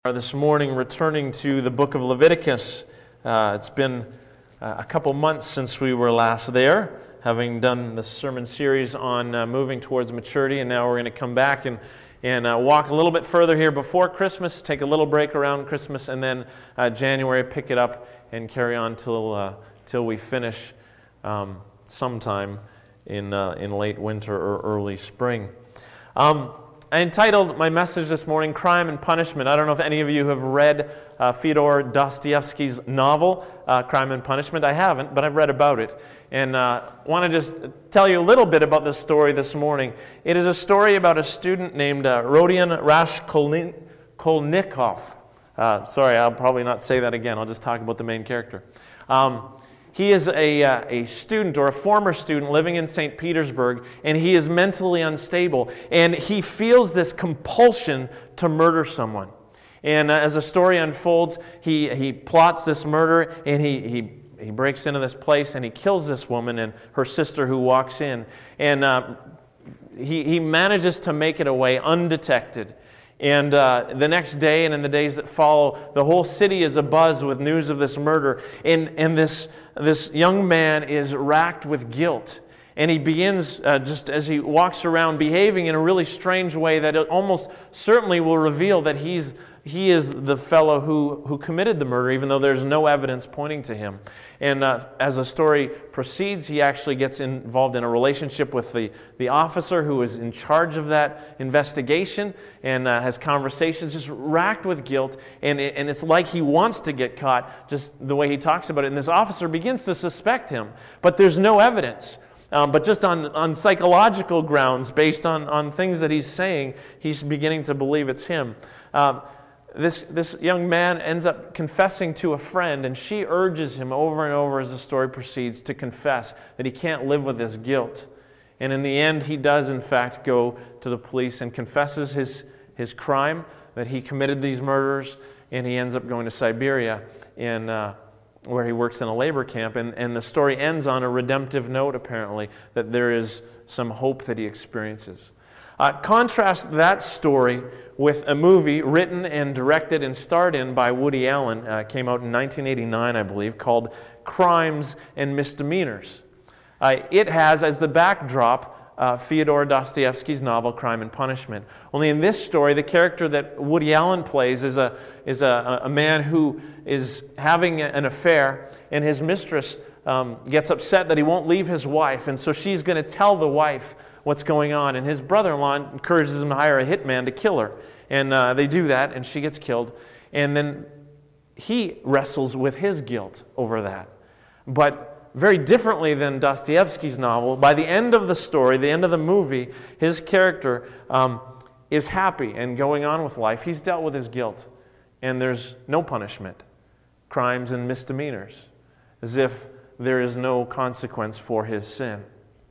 This morning, returning to the book of Leviticus. It's been a couple months since we were last there, having done the sermon series on moving towards maturity, and now we're going to come back and walk a little bit further here before Christmas, take a little break around Christmas, and then January pick it up and carry on till we finish sometime in late winter or early spring. I entitled my message this morning, Crime and Punishment. I don't know if any of you have read Fyodor Dostoevsky's novel, Crime and Punishment. I haven't, but I've read about it. And want to just tell you a little bit about this story this morning. It is a story about a student named Rodion Raskolnikov. Sorry, I'll probably not say that again. I'll just talk about the main character. He is a student or a former student living in St. Petersburg, and he is mentally unstable. And he feels this compulsion to murder someone. And as the story unfolds, he plots this murder, and he breaks into this place, and he kills this woman and her sister who walks in. And he manages to make it away undetected. And the next day and in the days that follow, the whole city is abuzz with news of this murder. And this young man is racked with guilt. And he begins, just as he walks around, behaving in a really strange way that it almost certainly will reveal that he is the fellow who committed the murder, even though there's no evidence pointing to him. And as the story proceeds, he actually gets involved in a relationship with the officer who is in charge of that investigation, and has conversations, just racked with guilt. And it's like he wants to get caught, just the way he talks about it. And this officer begins to suspect him, but there's no evidence. But just on psychological grounds, based on things that he's saying, he's beginning to believe it's him. This young man ends up confessing to a friend, and she urges him over and over as the story proceeds to confess that he can't live with this guilt. And in the end, he does in fact go to the police and confesses his crime, that he committed these murders, and he ends up going to Siberia where he works in a labor camp. And the story ends on a redemptive note, apparently, that there is some hope that he experiences. Contrast that story with a movie written and directed and starred in by Woody Allen, came out in 1989, I believe, called Crimes and Misdemeanors. It has as the backdrop Fyodor Dostoevsky's novel, Crime and Punishment. Only in this story, the character that Woody Allen plays is a man who is having an affair, and his mistress gets upset that he won't leave his wife, and so she's going to tell the wife what's going on, and his brother-in-law encourages him to hire a hitman to kill her, and they do that, and she gets killed, and then he wrestles with his guilt over that. But very differently than Dostoevsky's novel, by the end of the story, the end of the movie, his character is happy and going on with life. He's dealt with his guilt, and there's no punishment, crimes and misdemeanors, as if there is no consequence for his sin.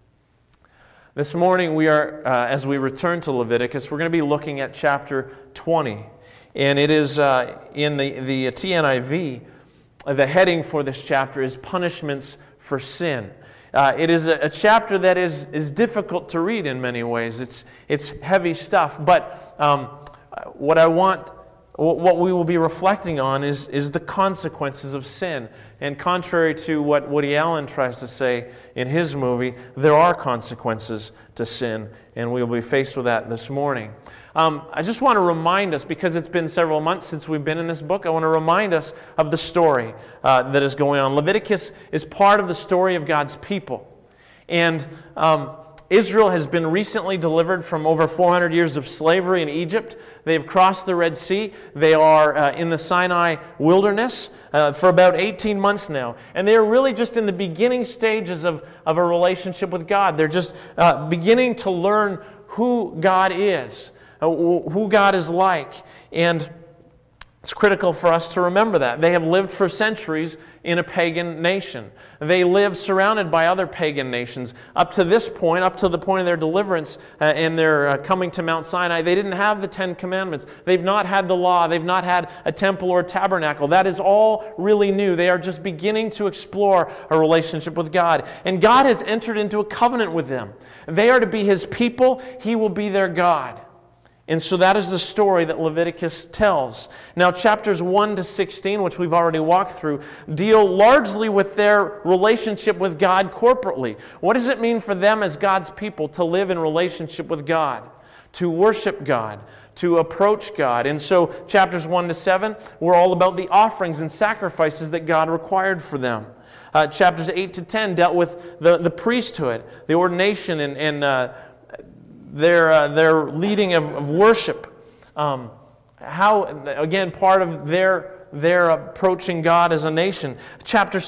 This morning, we are, as we return to Leviticus, we're going to be looking at chapter 20. And it is in the TNIV, the heading for this chapter is Punishments for Sin. It is a chapter that is difficult to read in many ways. It's heavy stuff, but what we will be reflecting on is the consequences of sin. And contrary to what Woody Allen tries to say in his movie, there are consequences to sin, and we will be faced with that this morning. I just want to remind us, because it's been several months since we've been in this book, I want to remind us of the story that is going on. Leviticus is part of the story of God's people. And Israel has been recently delivered from over 400 years of slavery in Egypt. They've crossed the Red Sea. They are in the Sinai wilderness for about 18 months now. And they are really just in the beginning stages of a relationship with God. They're just beginning to learn who God is, who God is like. And it's critical for us to remember that. They have lived for centuries in a pagan nation. They live surrounded by other pagan nations. Up to this point, up to the point of their deliverance and their coming to Mount Sinai, they didn't have the Ten Commandments. They've not had the law. They've not had a temple or a tabernacle. That is all really new. They are just beginning to explore a relationship with God. And God has entered into a covenant with them. They are to be His people. He will be their God. And so that is the story that Leviticus tells. Now, chapters 1 to 16, which we've already walked through, deal largely with their relationship with God corporately. What does it mean for them as God's people to live in relationship with God, to worship God, to approach God? And so chapters 1 to 7 were all about the offerings and sacrifices that God required for them. Chapters 8 to 10 dealt with the priesthood, the ordination, and their leading of worship. How, again, part of their approaching God as a nation. Chapter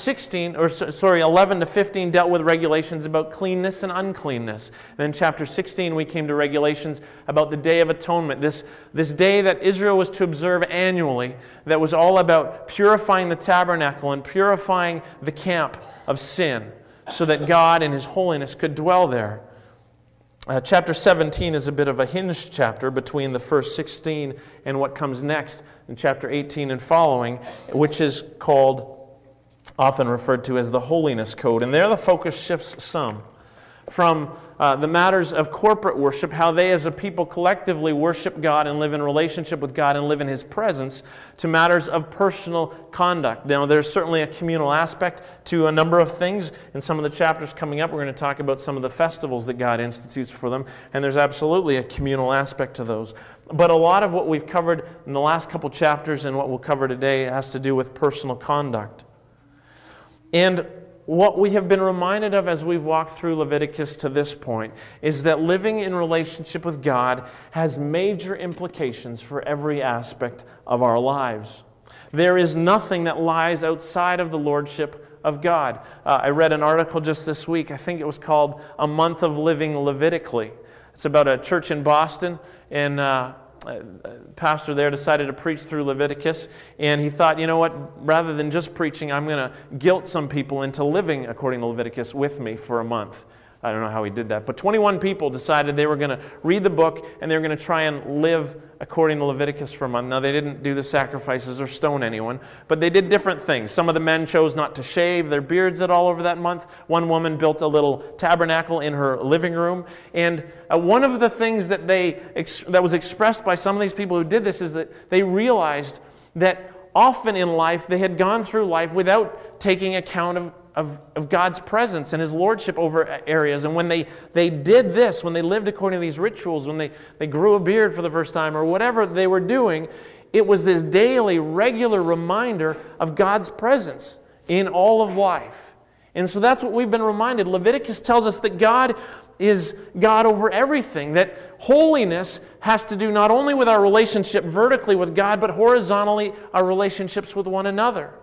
11 to 15 dealt with regulations about cleanness and uncleanness. And then chapter 16 we came to regulations about the Day of Atonement, this day that Israel was to observe annually, that was all about purifying the tabernacle and purifying the camp of sin so that God in His holiness could dwell there. Chapter 17 is a bit of a hinge chapter between the first 16 and what comes next in chapter 18 and following, which is often referred to as the Holiness Code. And there the focus shifts some from the matters of corporate worship, how they as a people collectively worship God and live in relationship with God and live in His presence, to matters of personal conduct. Now, there's certainly a communal aspect to a number of things. In some of the chapters coming up, we're going to talk about some of the festivals that God institutes for them, and there's absolutely a communal aspect to those. But a lot of what we've covered in the last couple chapters and what we'll cover today has to do with personal conduct. And what we have been reminded of as we've walked through Leviticus to this point is that living in relationship with God has major implications for every aspect of our lives. There is nothing that lies outside of the lordship of God. I read an article just this week, I think it was called A Month of Living Levitically. It's about a church in Boston, and a pastor there decided to preach through Leviticus, and he thought, you know what, rather than just preaching, I'm going to guilt some people into living according to Leviticus with me for a month. I don't know how he did that, but 21 people decided they were going to read the book and they were going to try and live according to Leviticus for a month. Now, they didn't do the sacrifices or stone anyone, but they did different things. Some of the men chose not to shave their beards at all over that month. One woman built a little tabernacle in her living room, and one of the things that was expressed by some of these people who did this is that they realized that often in life they had gone through life without taking account of God's presence and His lordship over areas. And when they did this, when they lived according to these rituals, when they grew a beard for the first time or whatever they were doing, it was this daily, regular reminder of God's presence in all of life. And so that's what we've been reminded. Leviticus tells us that God is God over everything, that holiness has to do not only with our relationship vertically with God, but horizontally our relationships with one another.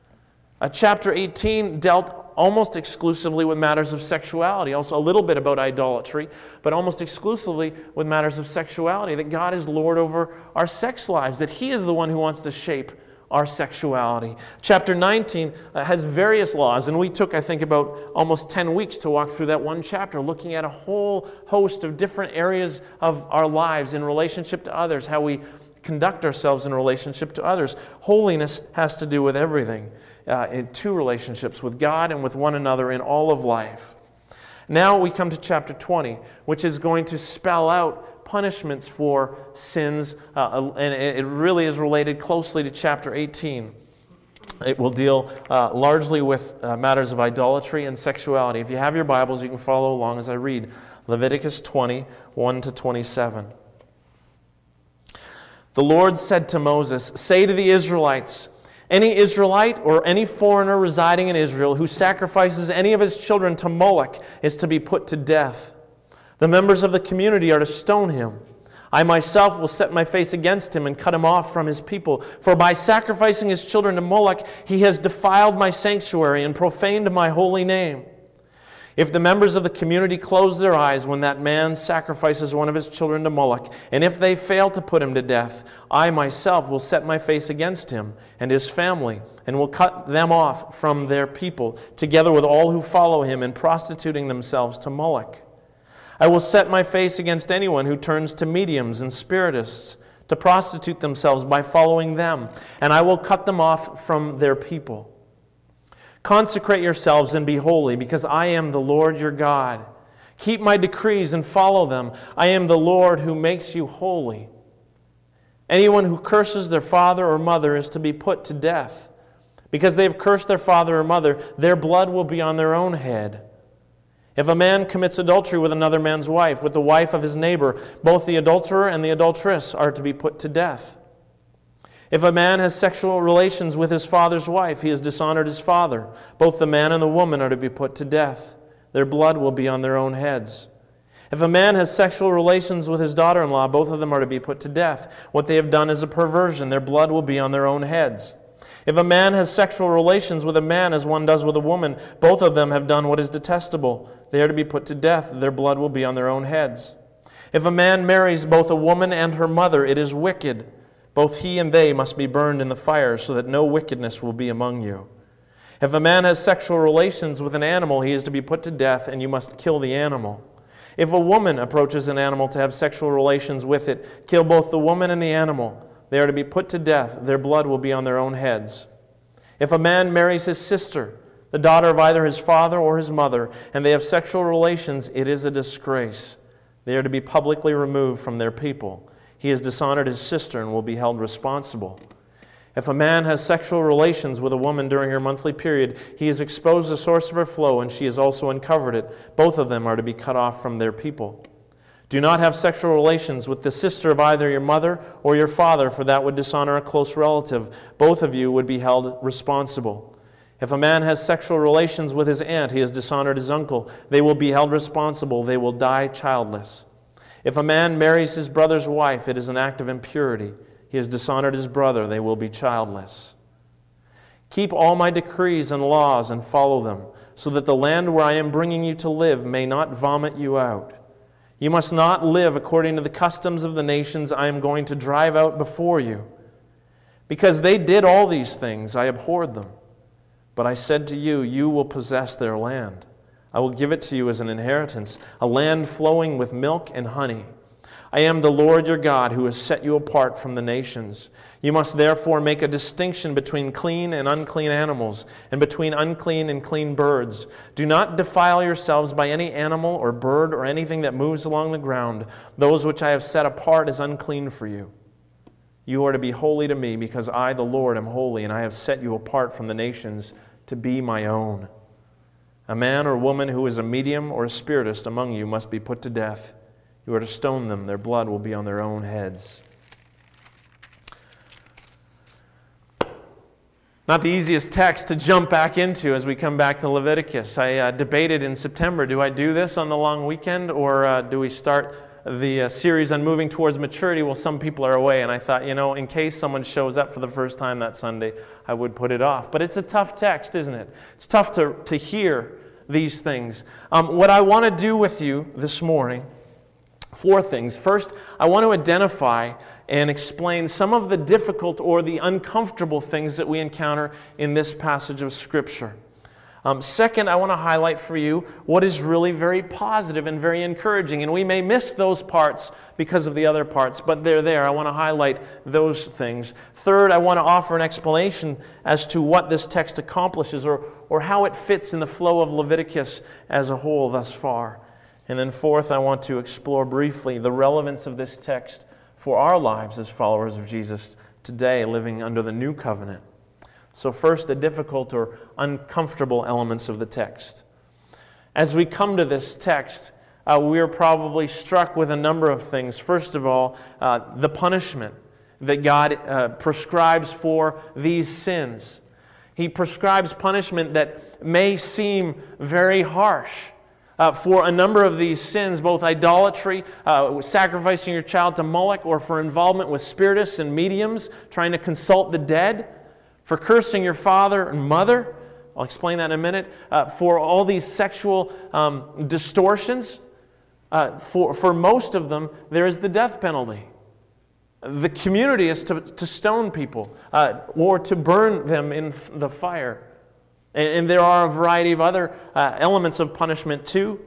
Chapter 18 dealt almost exclusively with matters of sexuality, also a little bit about idolatry, but almost exclusively with matters of sexuality, that God is Lord over our sex lives, that He is the one who wants to shape our sexuality. Chapter 19 has various laws, and we took, I think, about almost 10 weeks to walk through that one chapter, looking at a whole host of different areas of our lives in relationship to others, how we conduct ourselves in relationship to others. Holiness has to do with everything. In two relationships, with God and with one another in all of life. Now we come to chapter 20, which is going to spell out punishments for sins, and it really is related closely to chapter 18. It will deal largely with matters of idolatry and sexuality. If you have your Bibles, you can follow along as I read Leviticus 20, 1 to 27. The Lord said to Moses, "Say to the Israelites, any Israelite or any foreigner residing in Israel who sacrifices any of his children to Moloch is to be put to death. The members of the community are to stone him. I myself will set my face against him and cut him off from his people. For by sacrificing his children to Moloch, he has defiled my sanctuary and profaned my holy name. If the members of the community close their eyes when that man sacrifices one of his children to Moloch, and if they fail to put him to death, I myself will set my face against him and his family, and will cut them off from their people, together with all who follow him in prostituting themselves to Moloch. I will set my face against anyone who turns to mediums and spiritists to prostitute themselves by following them, and I will cut them off from their people. Consecrate yourselves and be holy, because I am the Lord your God. Keep my decrees and follow them. I am the Lord who makes you holy. Anyone who curses their father or mother is to be put to death. Because they have cursed their father or mother, their blood will be on their own head. If a man commits adultery with another man's wife, with the wife of his neighbor, both the adulterer and the adulteress are to be put to death. If a man has sexual relations with his father's wife, he has dishonored his father. Both the man and the woman are to be put to death. Their blood will be on their own heads. If a man has sexual relations with his daughter-in-law, both of them are to be put to death. What they have done is a perversion. Their blood will be on their own heads. If a man has sexual relations with a man as one does with a woman, both of them have done what is detestable. They are to be put to death. Their blood will be on their own heads. If a man marries both a woman and her mother, it is wicked. Both he and they must be burned in the fire, so that no wickedness will be among you. If a man has sexual relations with an animal, he is to be put to death, and you must kill the animal. If a woman approaches an animal to have sexual relations with it, kill both the woman and the animal. They are to be put to death. Their blood will be on their own heads. If a man marries his sister, the daughter of either his father or his mother, and they have sexual relations, it is a disgrace. They are to be publicly removed from their people. He has dishonored his sister and will be held responsible. If a man has sexual relations with a woman during her monthly period, he has exposed the source of her flow, and she has also uncovered it. Both of them are to be cut off from their people. Do not have sexual relations with the sister of either your mother or your father, for that would dishonor a close relative. Both of you would be held responsible. If a man has sexual relations with his aunt, he has dishonored his uncle. They will be held responsible. They will die childless. If a man marries his brother's wife, it is an act of impurity. He has dishonored his brother. They will be childless. Keep all my decrees and laws and follow them, so that the land where I am bringing you to live may not vomit you out. You must not live according to the customs of the nations I am going to drive out before you. Because they did all these things, I abhorred them. But I said to you, you will possess their land. I will give it to you as an inheritance, a land flowing with milk and honey. I am the Lord your God who has set you apart from the nations. You must therefore make a distinction between clean and unclean animals, and between unclean and clean birds. Do not defile yourselves by any animal or bird or anything that moves along the ground. Those which I have set apart is unclean for you. You are to be holy to me, because I, the Lord, am holy, and I have set you apart from the nations to be my own. A man or woman who is a medium or a spiritist among you must be put to death. You are to stone them. Their blood will be on their own heads. Not the easiest text to jump back into as we come back to Leviticus. I debated in September, do I do this on the long weekend, or do we start the series on moving towards maturity? Well, some people are away, and I thought, in case someone shows up for the first time that Sunday, I would put it off. But it's a tough text, isn't it? It's tough to hear these things. What I want to do with you this morning, 4 things. First, I want to identify and explain some of the difficult or the uncomfortable things that we encounter in this passage of Scripture. Second, I want to highlight for you what is really very positive and very encouraging. And we may miss those parts because of the other parts, but they're there. I want to highlight those things. Third, I want to offer an explanation as to what this text accomplishes, or how it fits in the flow of Leviticus as a whole thus far. And then fourth, I want to explore briefly the relevance of this text for our lives as followers of Jesus today, living under the new covenant. So first, the difficult or uncomfortable elements of the text. As we come to this text, we are probably struck with a number of things. First of all, the punishment that God prescribes for these sins. He prescribes punishment that may seem very harsh. For a number of these sins, both idolatry, sacrificing your child to Moloch, or for involvement with spiritists and mediums, trying to consult the dead, for cursing your father and mother, I'll explain that in a minute, for all these sexual distortions, for most of them, there is the death penalty. The community is to stone people or to burn them in the fire. And there are a variety of other elements of punishment too.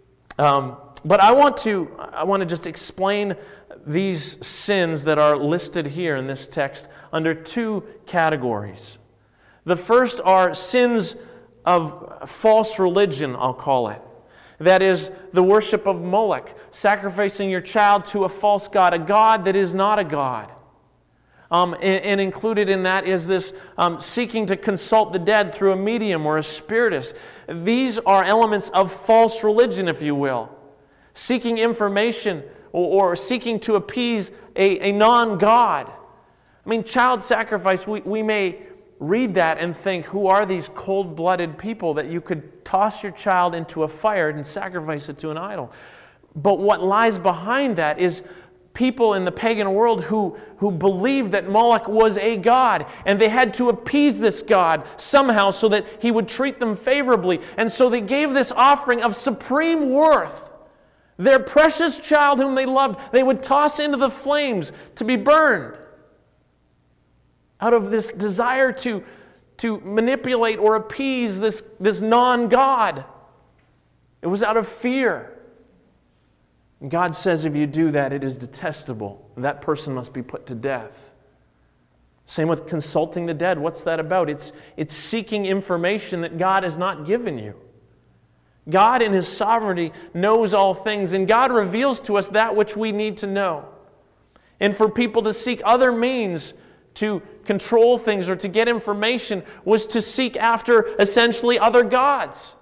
But I want to just explain these sins that are listed here in this text under 2 categories. The first are sins of false religion, I'll call it. That is the worship of Moloch, sacrificing your child to a false god, a god that is not a god. And included in that is this seeking to consult the dead through a medium or a spiritist. These are elements of false religion, if you will. Seeking information or seeking to appease a non-God. I mean, child sacrifice, we may read that and think, who are these cold-blooded people that you could toss your child into a fire and sacrifice it to an idol? But what lies behind that is people in the pagan world who believed that Moloch was a god, and they had to appease this god somehow so that he would treat them favorably. And so they gave this offering of supreme worth. Their precious child whom they loved, they would toss into the flames to be burned out of this desire to manipulate or appease this non-God. It was out of fear. And God says if you do that, it is detestable. That person must be put to death. Same with consulting the dead. What's that about? It's seeking information that God has not given you. God in His sovereignty knows all things, and God reveals to us that which we need to know. And for people to seek other means to control things or to get information was to seek after essentially other gods.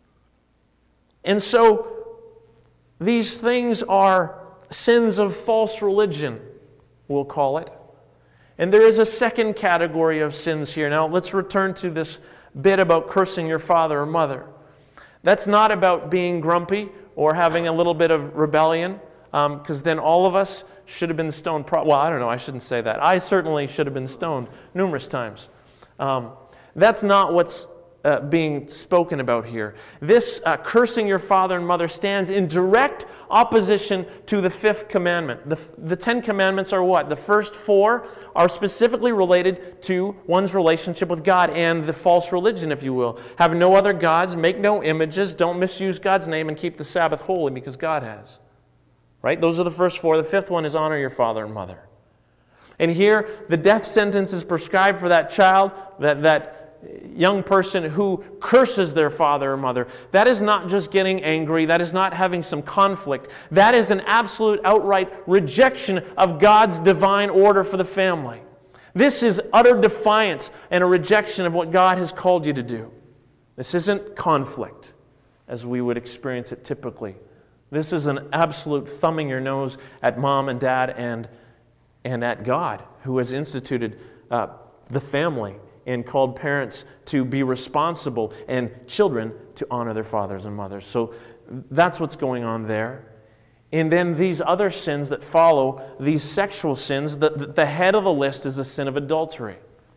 And so these things are sins of false religion, we'll call it. And there is a second category of sins here. Now let's return to this bit about cursing your father or mother. That's not about being grumpy or having a little bit of rebellion, because then all of us should have been stoned. Well, I don't know, I shouldn't say that. I certainly should have been stoned numerous times. That's not what's being spoken about here. This cursing your father and mother stands in direct opposition to the fifth commandment. The 10 commandments are what? The first 4 are specifically related to one's relationship with God and the false religion, if you will. Have no other gods, make no images, don't misuse God's name, and keep the Sabbath holy because God has. Right? Those are the first 4. The fifth one is honor your father and mother. And here, the death sentence is prescribed for that child, that young person who curses their father or mother. That is not just getting angry. That is not having some conflict. That is an absolute outright rejection of God's divine order for the family. This is utter defiance and a rejection of what God has called you to do. This isn't conflict as we would experience it typically. This is an absolute thumbing your nose at mom and dad and at God, who has instituted the family and called parents to be responsible and children to honor their fathers and mothers. So that's what's going on there. And then these other sins that follow, these sexual sins, the head of the list is the sin of adultery.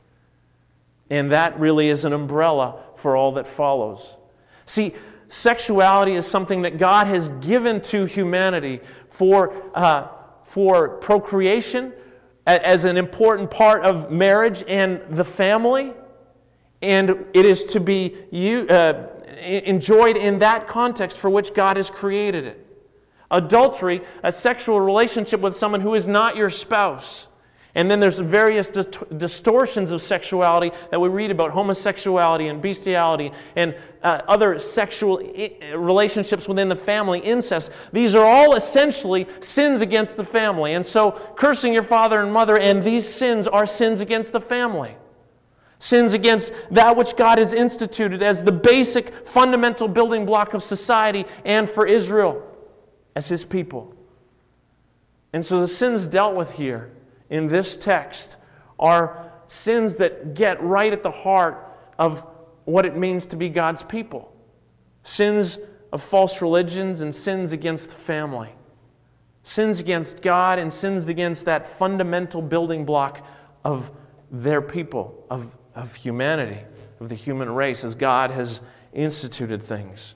And that really is an umbrella for all that follows. See, sexuality is something that God has given to humanity for procreation, as an important part of marriage and the family, and it is to be enjoyed in that context for which God has created it. Adultery, a sexual relationship with someone who is not your spouse. And then there's various distortions of sexuality that we read about, homosexuality and bestiality and other sexual relationships within the family, incest. These are all essentially sins against the family. And so cursing your father and mother and these sins are sins against the family. Sins against that which God has instituted as the basic fundamental building block of society and for Israel as His people. And so the sins dealt with here in this text are sins that get right at the heart of what it means to be God's people. Sins of false religions and sins against the family. Sins against God and sins against that fundamental building block of their people, of humanity, of the human race, as God has instituted things.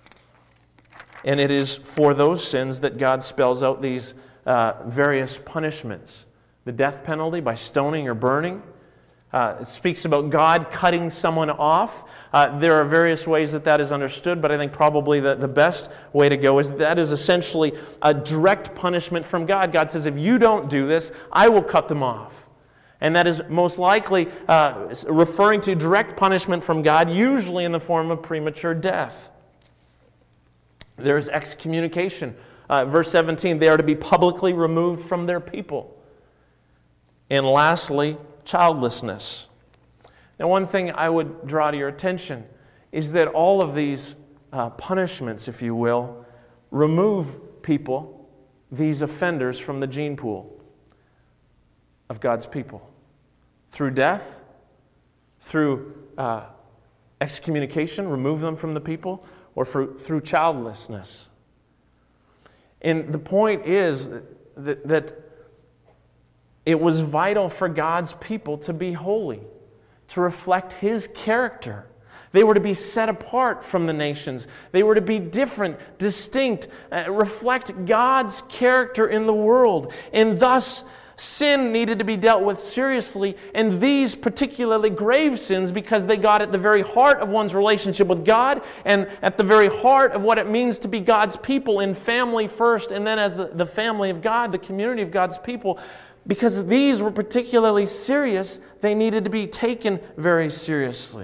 And it is for those sins that God spells out these various punishments. The death penalty by stoning or burning. It speaks about God cutting someone off. There are various ways that is understood, but I think probably the best way to go is that is essentially a direct punishment from God. God says, if you don't do this, I will cut them off. And that is most likely referring to direct punishment from God, usually in the form of premature death. There's excommunication. Verse 17, they are to be publicly removed from their people. And lastly, childlessness. Now, one thing I would draw to your attention is that all of these punishments, if you will, remove people, these offenders, from the gene pool of God's people. Through death, through excommunication, remove them from the people, or through childlessness. And the point is that it was vital for God's people to be holy, to reflect His character. They were to be set apart from the nations. They were to be different, distinct, reflect God's character in the world. And thus, sin needed to be dealt with seriously, and these particularly grave sins, because they got at the very heart of one's relationship with God and at the very heart of what it means to be God's people in family first, and then as the family of God, the community of God's people. Because these were particularly serious, they needed to be taken very seriously.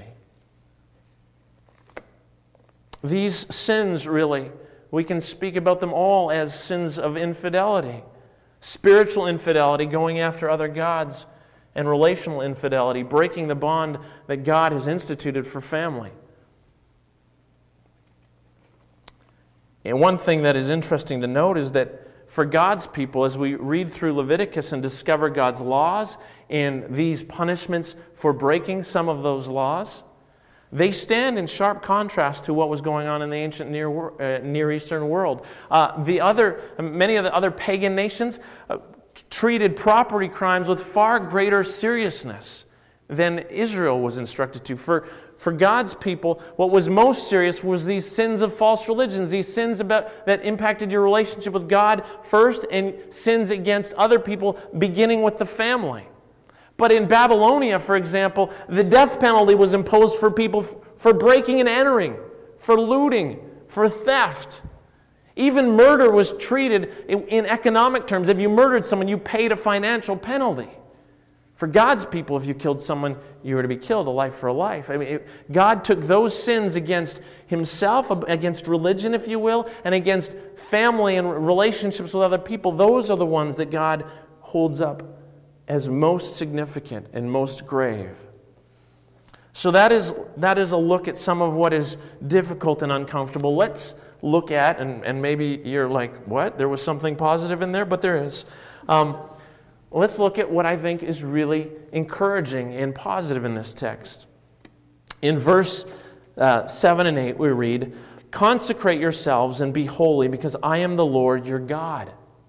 These sins, really, we can speak about them all as sins of infidelity. Spiritual infidelity, going after other gods, and relational infidelity, breaking the bond that God has instituted for family. And one thing that is interesting to note is that for God's people, as we read through Leviticus and discover God's laws and these punishments for breaking some of those laws, they stand in sharp contrast to what was going on in the ancient Near Eastern world. Many of the other pagan nations treated property crimes with far greater seriousness than Israel was instructed to. For God's people, what was most serious was these sins of false religions, these sins that impacted your relationship with God first, and sins against other people, beginning with the family. But in Babylonia, for example, the death penalty was imposed for people for breaking and entering, for looting, for theft. Even murder was treated in economic terms. If you murdered someone, you paid a financial penalty. For God's people, if you killed someone, you were to be killed, a life for a life. God took those sins against Himself, against religion, if you will, and against family and relationships with other people. Those are the ones that God holds up as most significant and most grave. So that is a look at some of what is difficult and uncomfortable. Let's look at, and maybe you're like, what? There was something positive in there? But there is. Let's look at what I think is really encouraging and positive in this text. In verse 7 and 8 we read, "Consecrate yourselves and be holy, because I am the Lord your God.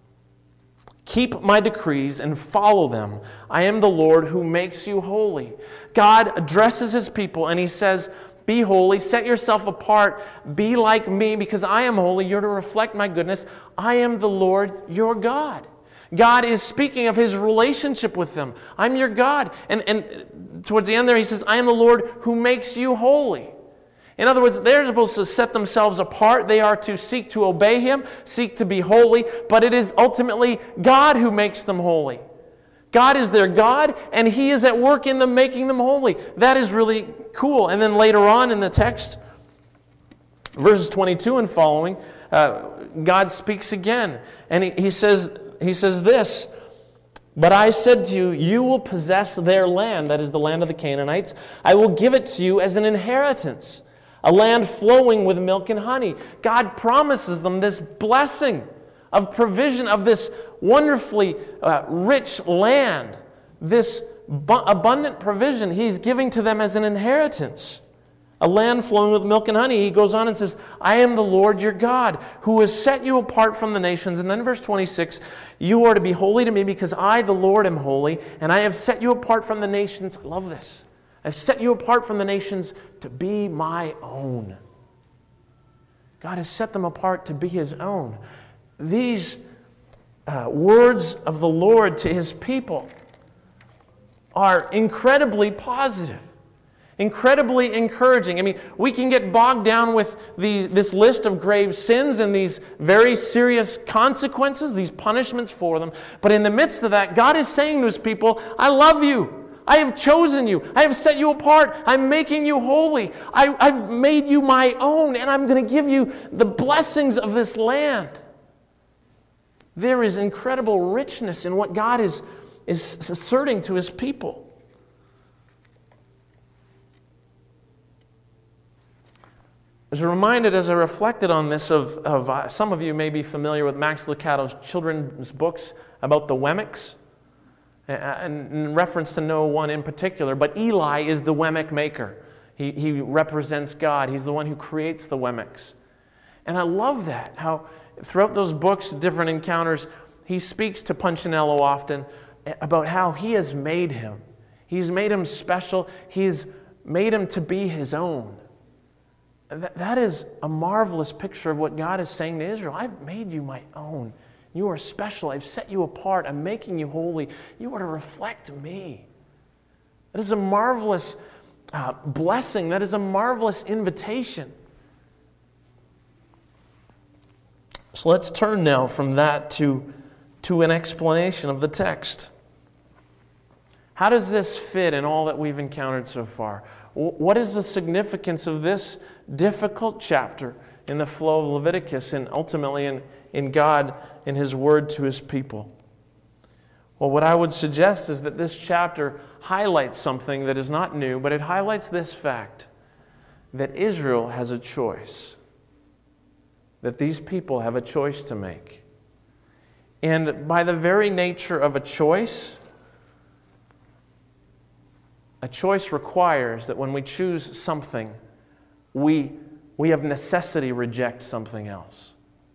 Keep my decrees and follow them. I am the Lord who makes you holy." God addresses His people and He says, be holy, set yourself apart, be like me, because I am holy. You're to reflect my goodness. I am the Lord your God. God is speaking of His relationship with them. I'm your God. And towards the end there He says, I am the Lord who makes you holy. In other words, they're supposed to set themselves apart. They are to seek to obey Him, seek to be holy, but it is ultimately God who makes them holy. God is their God, and He is at work in them, making them holy. That is really cool. And then later on in the text, verses 22 and following, God speaks again, and He says this, "But I said to you, you will possess their land," that is the land of the Canaanites. "I will give it to you as an inheritance, a land flowing with milk and honey." God promises them this blessing of provision of this wonderfully rich land, this abundant provision He's giving to them as an inheritance. A land flowing with milk and honey. He goes on and says, I am the Lord your God, who has set you apart from the nations. And then verse 26, "You are to be holy to me, because I, the Lord, am holy, and I have set you apart from the nations." I love this. "I've set you apart from the nations to be my own." God has set them apart to be His own. These words of the Lord to His people are incredibly positive, incredibly encouraging. I mean, we can get bogged down with this list of grave sins and these very serious consequences, these punishments for them. But in the midst of that, God is saying to His people, I love you. I have chosen you. I have set you apart. I'm making you holy. I've made you my own, and I'm going to give you the blessings of this land. There is incredible richness in what God is asserting to his people. I was reminded as I reflected on this of some of you may be familiar with Max Lucado's children's books about the Wemmicks, and in reference to no one in particular, but Eli is the Wemmick maker. He represents God. He's the one who creates the Wemmicks. And I love that, how throughout those books, different encounters, he speaks to Punchinello often about how he has made him. He's made him special. He's made him to be his own. That is a marvelous picture of what God is saying to Israel. I've made you my own. You are special. I've set you apart. I'm making you holy. You are to reflect me. That is a marvelous blessing. That is a marvelous invitation. So let's turn now from that to an explanation of the text. How does this fit in all that we've encountered so far? What is the significance of this difficult chapter in the flow of Leviticus and ultimately in God, in his word to his people? Well, what I would suggest is that this chapter highlights something that is not new, but it highlights this fact, that Israel has a choice, that these people have a choice to make. And by the very nature of a choice requires that when we choose something, we of necessity reject something else.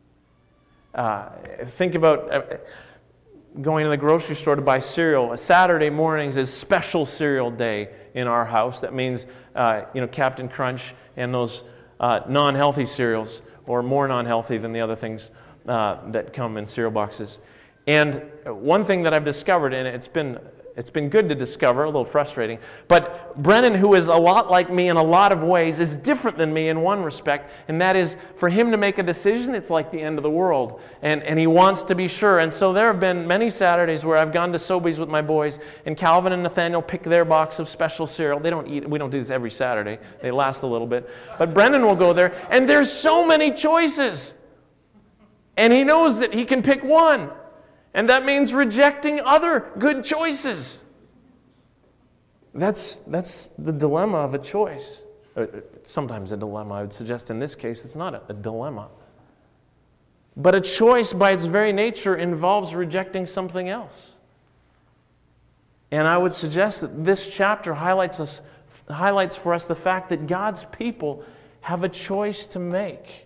Think about going to the grocery store to buy cereal. Saturday mornings is special cereal day in our house. That means Captain Crunch and those non-healthy cereals, or more non-healthy than the other things that come in cereal boxes. And one thing that I've discovered, and it's been good to discover, a little frustrating, but Brennan, who is a lot like me in a lot of ways, is different than me in one respect, and that is for him to make a decision, it's like the end of the world, and he wants to be sure. And so there have been many Saturdays where I've gone to Sobeys with my boys, and Calvin and Nathaniel pick their box of special cereal. We don't do this every Saturday. They last a little bit. But Brennan will go there, and there's so many choices, and he knows that he can pick one. And that means rejecting other good choices. That's the dilemma of a choice. Sometimes a dilemma. I would suggest in this case it's not a dilemma. But a choice by its very nature involves rejecting something else. And I would suggest that this chapter highlights for us the fact that God's people have a choice to make.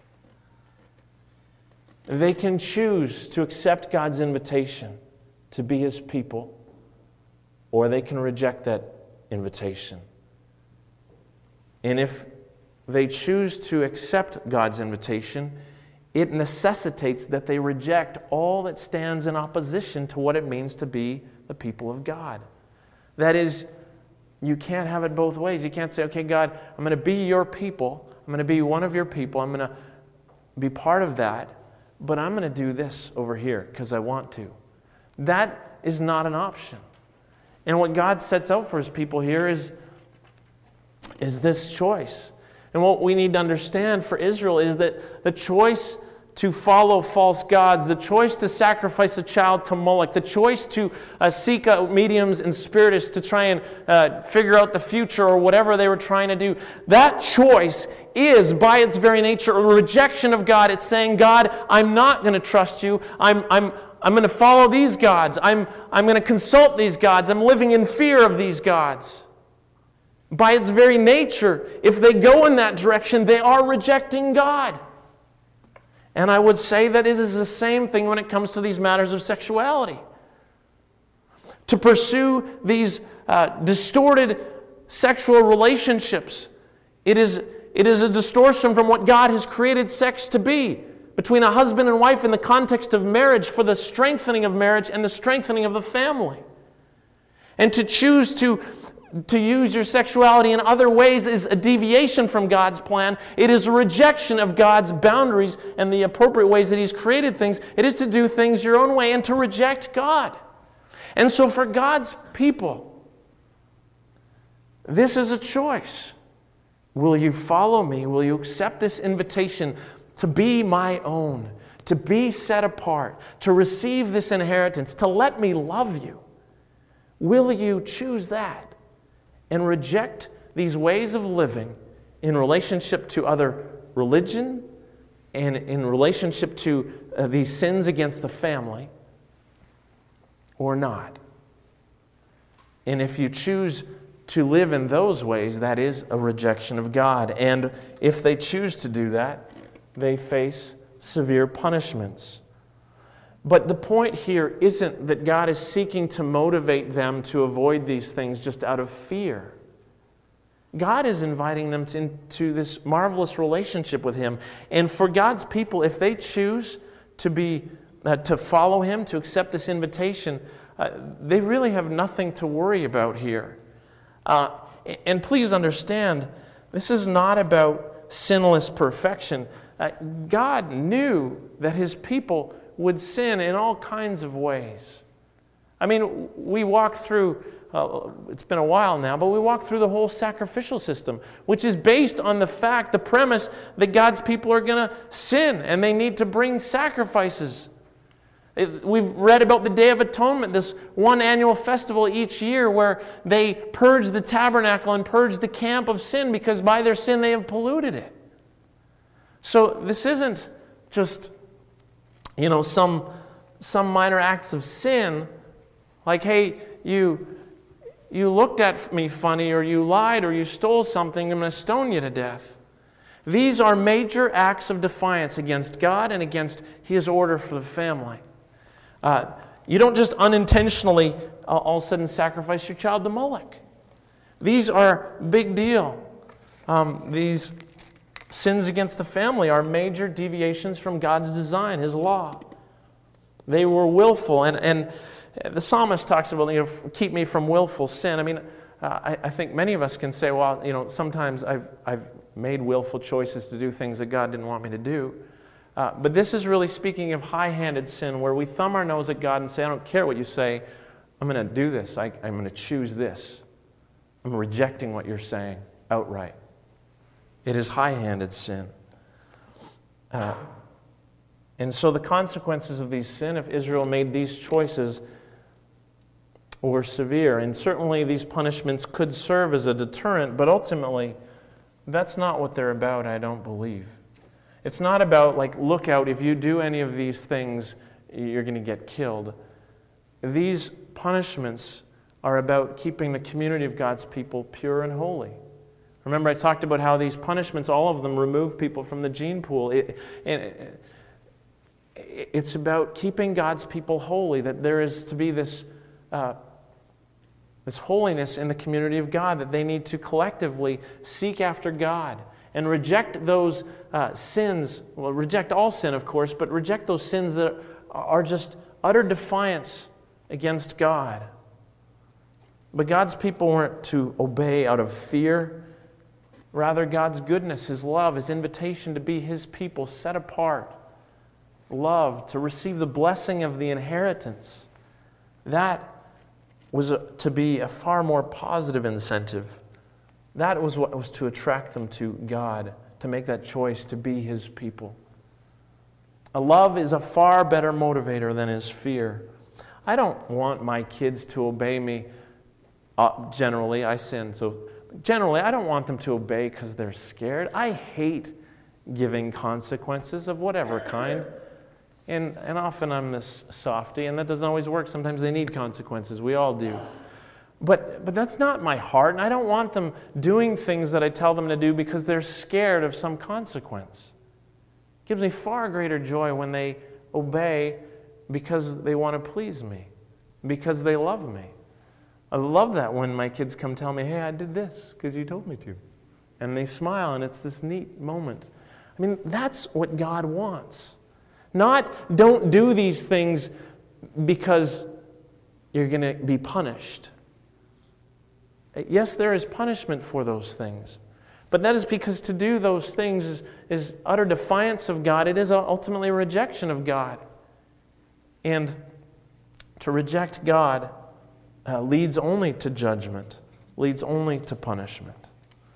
They can choose to accept God's invitation to be his people, or they can reject that invitation. And if they choose to accept God's invitation, it necessitates that they reject all that stands in opposition to what it means to be the people of God. That is, you can't have it both ways. You can't say, okay, God, I'm going to be your people. I'm going to be one of your people. I'm going to be part of that. But I'm going to do this over here because I want to. That is not an option. And what God sets out for his people here is this choice. And what we need to understand for Israel is that the choice to follow false gods, the choice to sacrifice a child to Moloch, the choice to seek out mediums and spiritists to try and figure out the future or whatever they were trying to do, that choice is, by its very nature, a rejection of God. It's saying, God, I'm not going to trust you. I'm going to follow these gods. I'm going to consult these gods. I'm living in fear of these gods. By its very nature, if they go in that direction, they are rejecting God. And I would say that it is the same thing when it comes to these matters of sexuality. To pursue these distorted sexual relationships, it is a distortion from what God has created sex to be, between a husband and wife in the context of marriage, for the strengthening of marriage and the strengthening of the family. And to choose to use your sexuality in other ways is a deviation from God's plan. It is a rejection of God's boundaries and the appropriate ways that he's created things. It is to do things your own way and to reject God. And so for God's people, This is a choice. Will you follow me? Will you accept this invitation to be my own, to be set apart, to receive this inheritance, to let me love you? Will you choose that and reject these ways of living in relationship to other religion and in relationship to these sins against the family, or not? And if you choose to live in those ways, that is a rejection of God. And if they choose to do that, they face severe punishments. But the point here isn't that God is seeking to motivate them to avoid these things just out of fear. God is inviting them into this marvelous relationship with Him. And for God's people, if they choose to follow Him, to accept this invitation, they really have nothing to worry about here. And please understand, this is not about sinless perfection. God knew that His people would sin in all kinds of ways. I mean, we walk through, it's been a while now, but we walk through the whole sacrificial system, which is based on the premise that God's people are going to sin and they need to bring sacrifices. We've read about the Day of Atonement, this one annual festival each year where they purge the tabernacle and purge the camp of sin because by their sin they have polluted it. So this isn't just, some minor acts of sin like, hey, you looked at me funny, or you lied, or you stole something, I'm going to stone you to death. These are major acts of defiance against God and against His order for the family. You don't just unintentionally all of a sudden sacrifice your child to Moloch. These are big deal. These sins against the family are major deviations from God's design, His law. They were willful, and the psalmist talks about, keep me from willful sin. I mean, I think many of us can say, well, sometimes I've made willful choices to do things that God didn't want me to do. But this is really speaking of high-handed sin, where we thumb our nose at God and say, I don't care what you say, I'm going to do this. I'm going to choose this. I'm rejecting what you're saying outright. It is high-handed sin. And so the consequences of these sin, if Israel made these choices, were severe. And certainly these punishments could serve as a deterrent, but ultimately, that's not what they're about, I don't believe. It's not about, look out, if you do any of these things, you're going to get killed. These punishments are about keeping the community of God's people pure and holy. Remember, I talked about how these punishments, all of them, remove people from the gene pool. It's about keeping God's people holy, that there is to be this holiness in the community of God, that they need to collectively seek after God and reject those sins. Well, reject all sin, of course, but reject those sins that are just utter defiance against God. But God's people weren't to obey out of fear. Rather, God's goodness, His love, His invitation to be His people, set apart, loved, to receive the blessing of the inheritance, that was to be a far more positive incentive. That was what was to attract them to God, to make that choice to be His people. A love is a far better motivator than is fear. I don't want my kids to obey me. Generally, I sin, so generally I don't want them to obey because they're scared. I hate giving consequences of whatever kind. And often I'm this softy, and that doesn't always work. Sometimes they need consequences. We all do. But that's not my heart, and I don't want them doing things that I tell them to do because they're scared of some consequence. It gives me far greater joy when they obey because they want to please me, because they love me. I love that when my kids come tell me, hey, I did this because you told me to. And they smile, and it's this neat moment. I mean, that's what God wants. Not, don't do these things because you're going to be punished. Yes, there is punishment for those things. But that is because to do those things is utter defiance of God. It is ultimately a rejection of God. And to reject God leads only to judgment. leads only to punishment.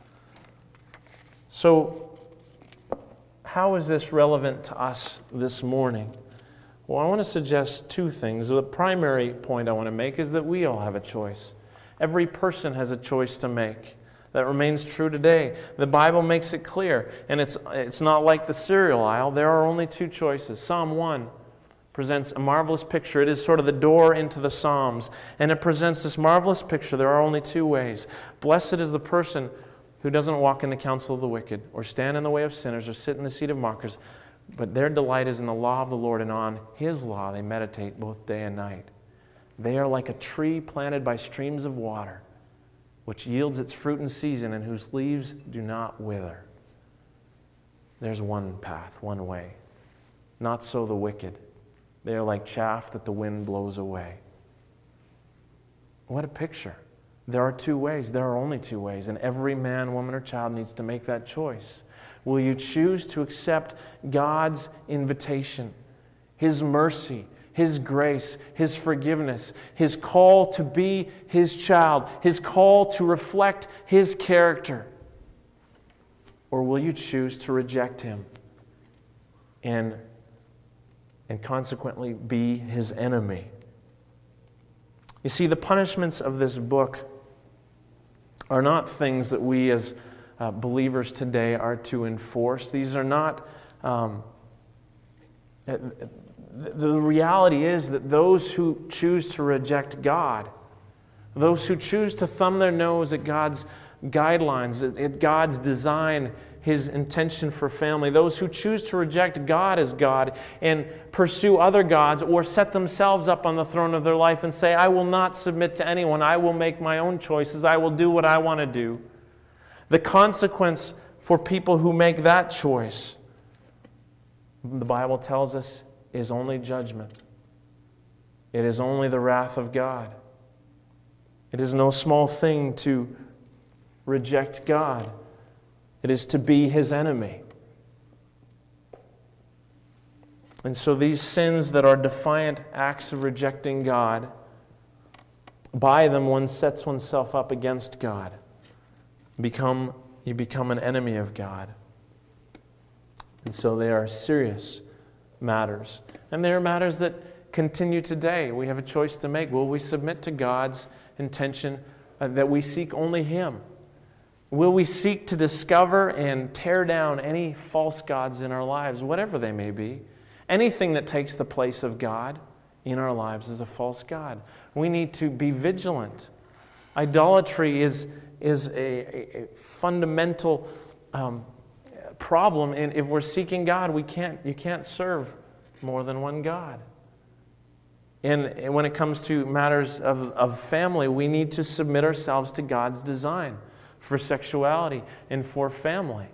So, how is this relevant to us this morning? Well, I want to suggest two things. The primary point I want to make is that we all have a choice. Every person has a choice to make. That remains true today. The Bible makes it clear, and it's not like the cereal aisle. There are only two choices. Psalm 1 presents a marvelous picture. It is sort of the door into the Psalms, and it presents this marvelous picture. There are only two ways. Blessed is the person who doesn't walk in the counsel of the wicked, or stand in the way of sinners, or sit in the seat of mockers, but their delight is in the law of the Lord, and on His law they meditate both day and night. They are like a tree planted by streams of water, which yields its fruit in season, and whose leaves do not wither. There's one path, one way. Not so the wicked. They are like chaff that the wind blows away. What a picture. There are two ways. There are only two ways, and every man, woman, or child needs to make that choice. Will you choose to accept God's invitation, His mercy, His grace, His forgiveness, His call to be His child, His call to reflect His character? Or will you choose to reject Him and consequently be His enemy? You see, the punishments of this book are not things that we as believers today are to enforce. These are not... The reality is that those who choose to reject God, those who choose to thumb their nose at God's guidelines, at God's design, His intention for family, those who choose to reject God as God and pursue other gods or set themselves up on the throne of their life and say, I will not submit to anyone, I will make my own choices, I will do what I want to do. The consequence for people who make that choice, the Bible tells us, is only judgment. It is only the wrath of God. It is no small thing to reject God. It is to be His enemy. And so these sins that are defiant acts of rejecting God, by them one sets oneself up against God. You become an enemy of God. And so they are serious matters. And they are matters that continue today. We have a choice to make. Will we submit to God's intention that we seek only Him? Will we seek to discover and tear down any false gods in our lives, whatever they may be? Anything that takes the place of God in our lives is a false god. We need to be vigilant. Idolatry is a fundamental problem, and if we're seeking God, you can't serve more than one God. And when it comes to matters of family, we need to submit ourselves to God's design for sexuality and for family.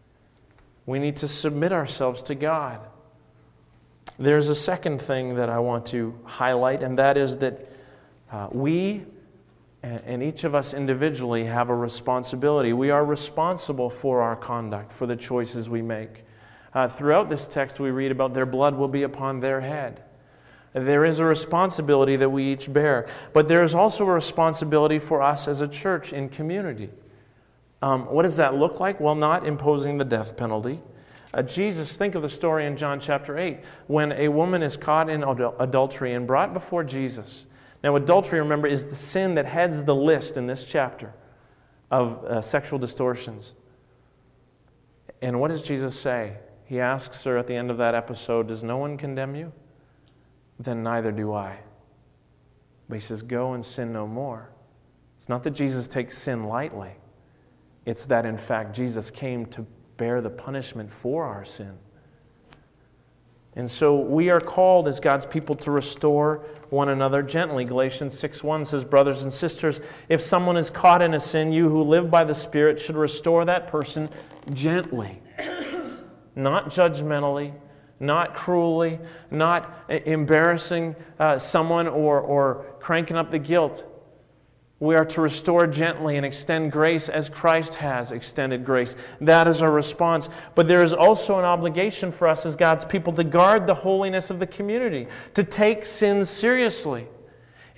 We need to submit ourselves to God. There's a second thing that I want to highlight, and that is that we and each of us individually have a responsibility. We are responsible for our conduct, for the choices we make. Throughout this text, we read about their blood will be upon their head. There is a responsibility that we each bear, but there is also a responsibility for us as a church in community. What does that look like? Well, not imposing the death penalty. Jesus, think of the story in John chapter 8, when a woman is caught in adultery and brought before Jesus. Now, adultery, remember, is the sin that heads the list in this chapter of sexual distortions. And what does Jesus say? He asks her at the end of that episode, does no one condemn you? Then neither do I. But he says, go and sin no more. It's not that Jesus takes sin lightly. It's that, in fact, Jesus came to bear the punishment for our sin. And so we are called as God's people to restore one another gently. Galatians 6:1 says, brothers and sisters, if someone is caught in a sin, you who live by the Spirit should restore that person gently. Not judgmentally, not cruelly, not embarrassing someone or cranking up the guilt. We are to restore gently and extend grace as Christ has extended grace. That is our response. But there is also an obligation for us as God's people to guard the holiness of the community, to take sins seriously.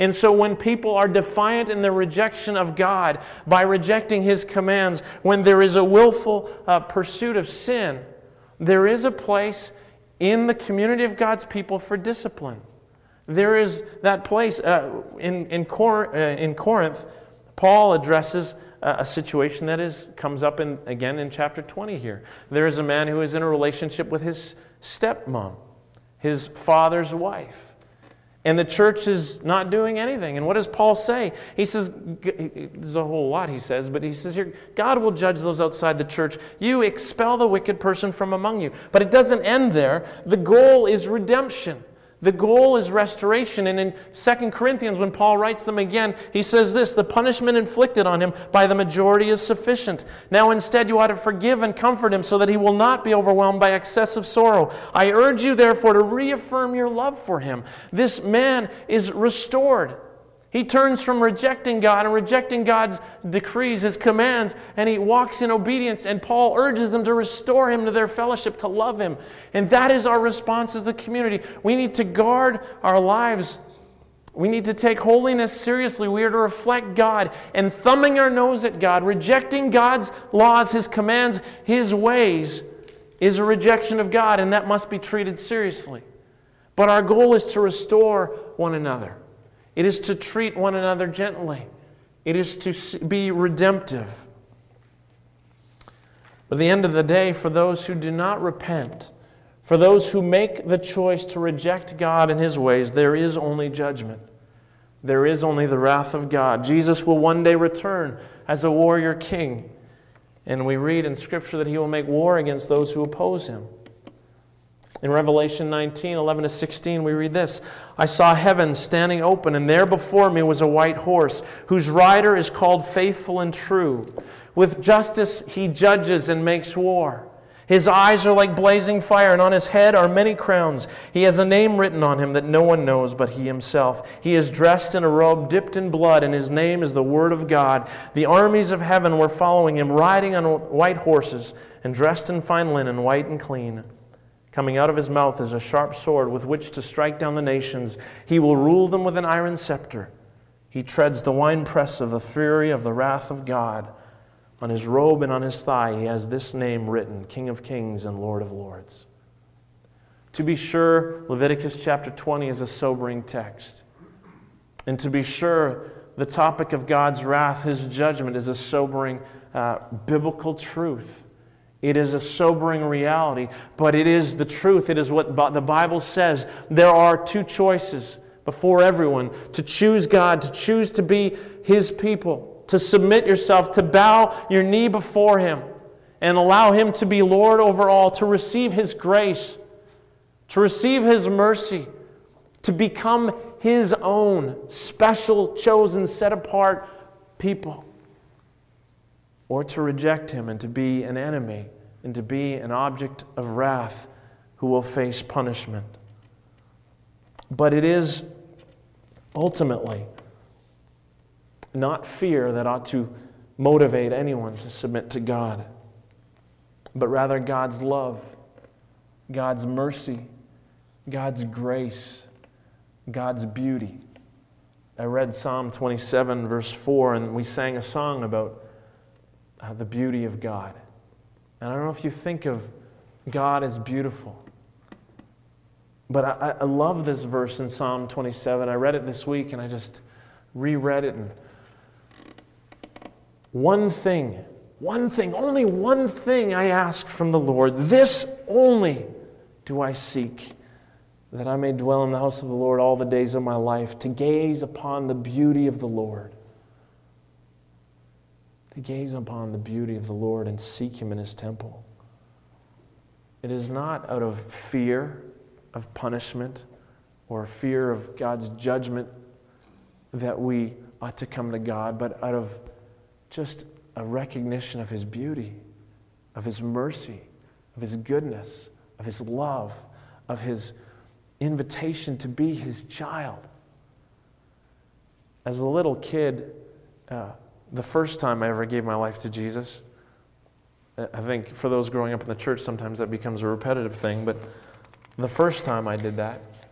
And so when people are defiant in their rejection of God by rejecting His commands, when there is a willful pursuit of sin, there is a place in the community of God's people for discipline. There is that place. In Corinth, Paul addresses a situation that comes up again in chapter 20 here. There is a man who is in a relationship with his stepmom, his father's wife. And the church is not doing anything. And what does Paul say? He says, there's a whole lot he says, but he says here, God will judge those outside the church. You expel the wicked person from among you. But it doesn't end there. The goal is redemption. The goal is restoration. And in 2 Corinthians, when Paul writes them again, he says this, the punishment inflicted on him by the majority is sufficient. Now instead you ought to forgive and comfort him so that he will not be overwhelmed by excessive sorrow. I urge you therefore to reaffirm your love for him. This man is restored. He turns from rejecting God and rejecting God's decrees, His commands, and he walks in obedience. And Paul urges them to restore him to their fellowship, to love him. And that is our response as a community. We need to guard our lives. We need to take holiness seriously. We are to reflect God. And thumbing our nose at God, rejecting God's laws, His commands, His ways, is a rejection of God, and that must be treated seriously. But our goal is to restore one another. It is to treat one another gently. It is to be redemptive. But at the end of the day, for those who do not repent, for those who make the choice to reject God and His ways, there is only judgment. There is only the wrath of God. Jesus will one day return as a warrior king. And we read in Scripture that He will make war against those who oppose Him. In Revelation 19, 11-16, we read this. I saw heaven standing open, and there before me was a white horse, whose rider is called Faithful and True. With justice he judges and makes war. His eyes are like blazing fire, and on his head are many crowns. He has a name written on him that no one knows but he himself. He is dressed in a robe dipped in blood, and his name is the Word of God. The armies of heaven were following him, riding on white horses, and dressed in fine linen, white and clean. Coming out of his mouth is a sharp sword with which to strike down the nations. He will rule them with an iron scepter. He treads the winepress of the fury of the wrath of God. On his robe and on his thigh he has this name written, King of Kings and Lord of Lords. To be sure, Leviticus chapter 20 is a sobering text. And to be sure, the topic of God's wrath, His judgment, is a sobering biblical truth. It is a sobering reality, but it is the truth. It is what the Bible says. There are two choices before everyone: to choose God, to choose to be His people, to submit yourself, to bow your knee before Him and allow Him to be Lord over all, to receive His grace, to receive His mercy, to become His own special, chosen, set-apart people. Or to reject Him and to be an enemy and to be an object of wrath who will face punishment. But it is ultimately not fear that ought to motivate anyone to submit to God, but rather God's love, God's mercy, God's grace, God's beauty. I read Psalm 27, verse 4, and we sang a song about the beauty of God. And I don't know if you think of God as beautiful, but I love this verse in Psalm 27. I read it this week, and I just reread it. And one thing, only one thing I ask from the Lord, this only do I seek, that I may dwell in the house of the Lord all the days of my life, to gaze upon the beauty of the Lord. To gaze upon the beauty of the Lord and seek Him in His temple. It is not out of fear of punishment or fear of God's judgment that we ought to come to God, but out of just a recognition of His beauty, of His mercy, of His goodness, of His love, of His invitation to be His child. As a little kid, the first time I ever gave my life to Jesus, I think for those growing up in the church, sometimes that becomes a repetitive thing, but the first time I did that,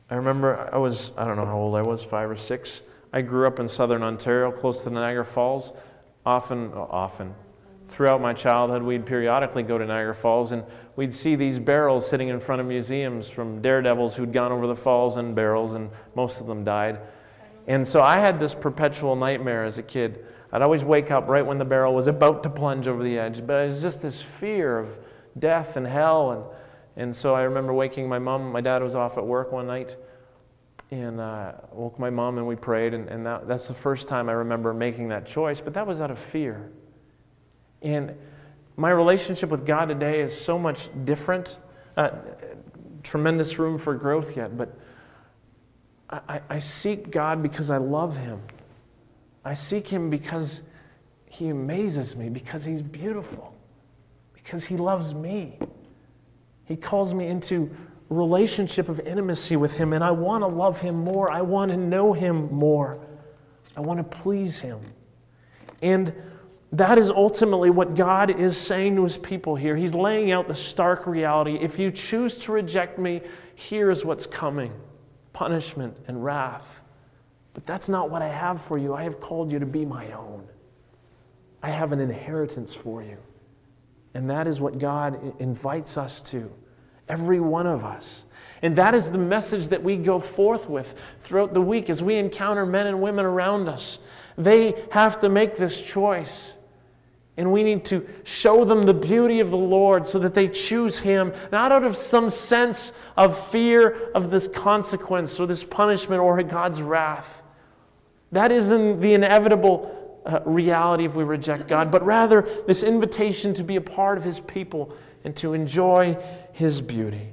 I remember I don't know how old I was, 5 or 6. I grew up in southern Ontario, close to Niagara Falls. Often. Throughout my childhood, we'd periodically go to Niagara Falls, and we'd see these barrels sitting in front of museums from daredevils who'd gone over the falls in barrels, and most of them died. And so I had this perpetual nightmare as a kid. I'd always wake up right when the barrel was about to plunge over the edge, but it was just this fear of death and hell. And so I remember waking my mom. My dad was off at work one night, and woke my mom, and we prayed, and that's the first time I remember making that choice, but that was out of fear. And my relationship with God today is so much different. Tremendous room for growth yet, but I seek God because I love Him. I seek Him because He amazes me, because He's beautiful, because He loves me. He calls me into relationship of intimacy with Him, and I want to love Him more. I want to know Him more. I want to please Him. And that is ultimately what God is saying to His people here. He's laying out the stark reality. If you choose to reject me, here's what's coming: punishment and wrath. But that's not what I have for you. I have called you to be my own. I have an inheritance for you. And that is what God invites us to, every one of us. And that is the message that we go forth with throughout the week as we encounter men and women around us. They have to make this choice. And we need to show them the beauty of the Lord so that they choose Him, not out of some sense of fear of this consequence or this punishment or God's wrath. That isn't the inevitable reality if we reject God, but rather this invitation to be a part of His people and to enjoy His beauty.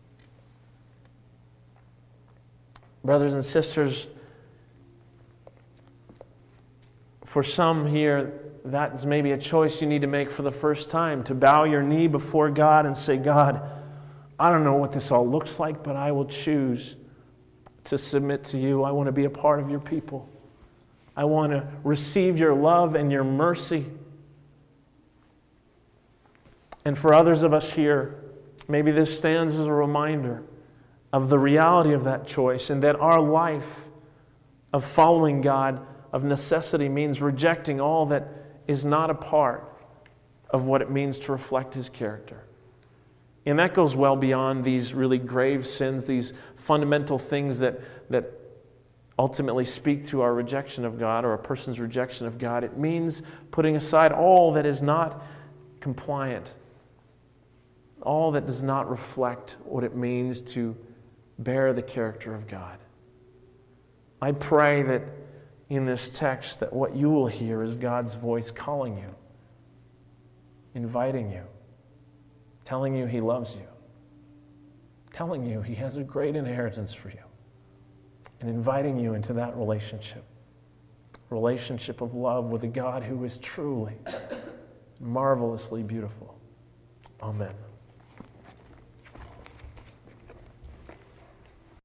Brothers and sisters, for some here, that's maybe a choice you need to make for the first time, to bow your knee before God and say, God, I don't know what this all looks like, but I will choose to submit to you. I want to be a part of your people. I want to receive your love and your mercy. And for others of us here, maybe this stands as a reminder of the reality of that choice, and that our life of following God of necessity means rejecting all that is not a part of what it means to reflect His character. And that goes well beyond these really grave sins, these fundamental things that ultimately speak to our rejection of God or a person's rejection of God. It means putting aside all that is not compliant, all that does not reflect what it means to bear the character of God. I pray that in this text that what you will hear is God's voice calling you, inviting you, telling you He loves you, telling you He has a great inheritance for you, and inviting you into that relationship of love with a God who is truly, marvelously beautiful. Amen.